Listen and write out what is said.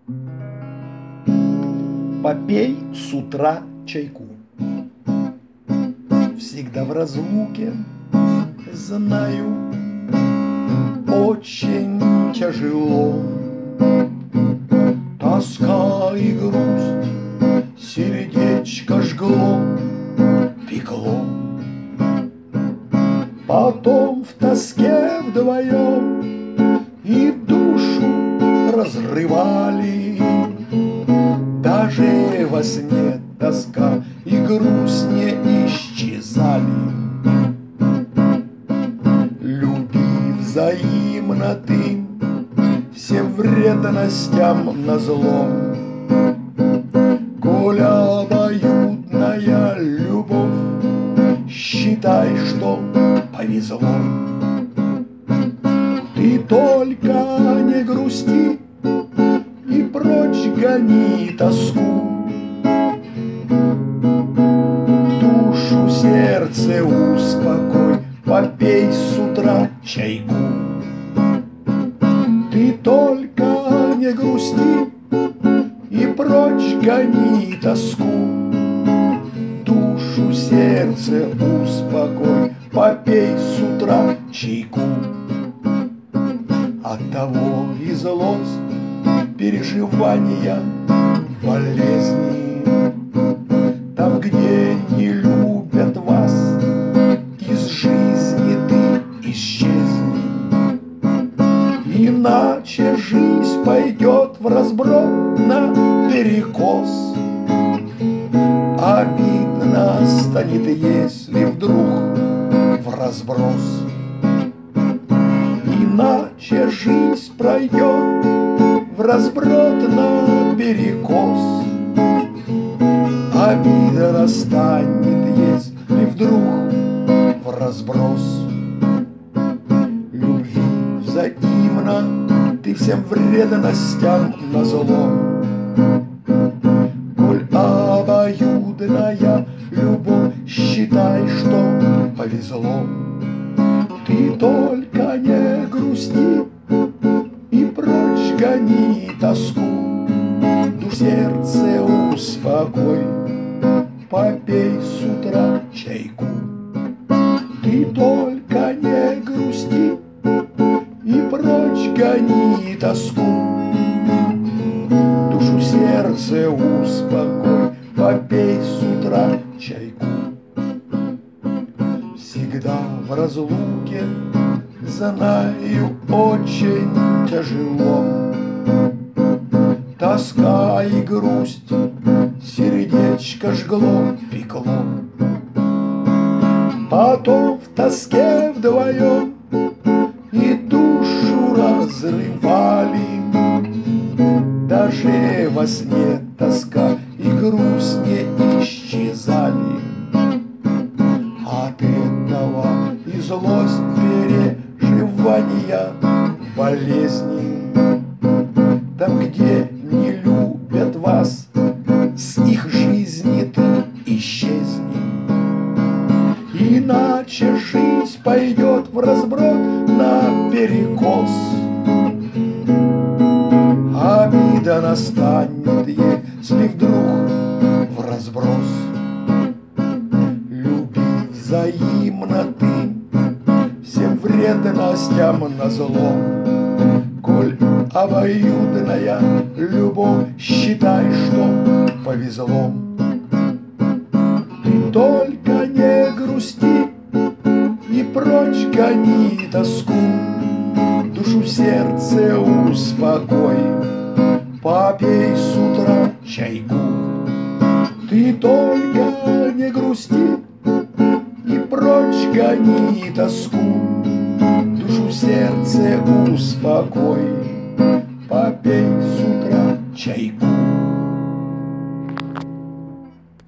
Попей с утра чайку. Всегда в разлуке, знаю, очень тяжело. Тоска и грусть сердечко жгло, пекло. Потом в тоске вдвоем и душу разрывали. Даже во сне тоска и грусть не исчезали. Люби взаимно ты всем вредностям назло. Коль обоюдная любовь, считай, что повезло. Ты только не грусти и прочь гони тоску. Душу, сердце успокой, попей с утра чайку. Ты только не грусти и прочь гони тоску. Душу, сердце успокой, попей с утра чайку. Оттого и злость, переживания, болезни. Там, где не любят вас, из жизни ты исчезни. Иначе жизнь пойдет в разброд наперекос. Обидно станет, если вдруг в разброс. Иначе жизнь пройдет в разброд наперекос. Обида станет, если вдруг в разброс. Любви взаимно ты всем вредностям назло. Коль обоюдная любовь, считай, что повезло. Ты только не грусти и прочь гони тоску. Душ, сердце успокой, попей с утра чайку. Ты только не грусти и прочь гони тоску. Душу, сердце успокой, попей с утра чайку. Всегда в разлуке, знаю, очень тяжело. Тоска и грусть сердечко жгло, пекло. Потом в тоске вдвоем и душу разрывали. Даже во сне тоска и грусть не исчезали. От этого и злость, переживания, болезни. Там, где не любят вас, с их жизни ты исчезни. Иначе жизнь пойдет в разброд наперекос. Обида настанет, если вдруг в разброс. Люби взаимно ты всем вредностям назло. Коль обоюдная любовь, считай, что повезло. Ты только не грусти и прочь гони тоску. Душу, сердце успокой, попей с утра чайку. Ты только не грусти и прочь гони тоску. Душу, сердце успокой, попей с утра чайку.